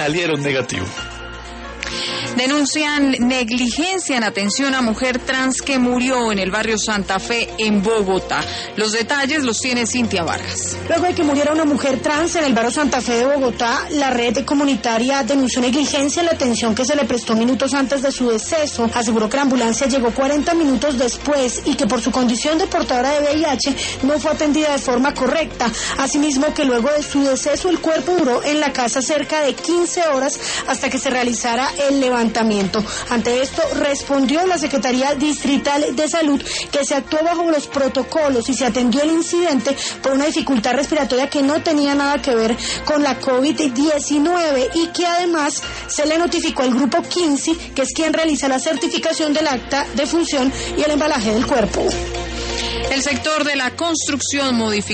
salieron negativo. Denuncian negligencia en atención a mujer trans que murió en el barrio Santa Fe, en Bogotá. Los detalles los tiene Cintia Vargas. Luego de que muriera una mujer trans en el barrio Santa Fe de Bogotá, la red comunitaria denunció negligencia en la atención que se le prestó minutos antes de su deceso. Aseguró que la ambulancia llegó 40 minutos después y que por su condición de portadora de VIH no fue atendida de forma correcta. Asimismo, que luego de su deceso el cuerpo duró en la casa cerca de 15 horas hasta que se realizara el levantamiento. Ante esto respondió la Secretaría Distrital de Salud que se actuó bajo los protocolos y se atendió el incidente por una dificultad respiratoria que no tenía nada que ver con la COVID-19 y que además se le notificó al grupo 15, que es quien realiza la certificación del acta de función y el embalaje del cuerpo. El sector de la construcción modificó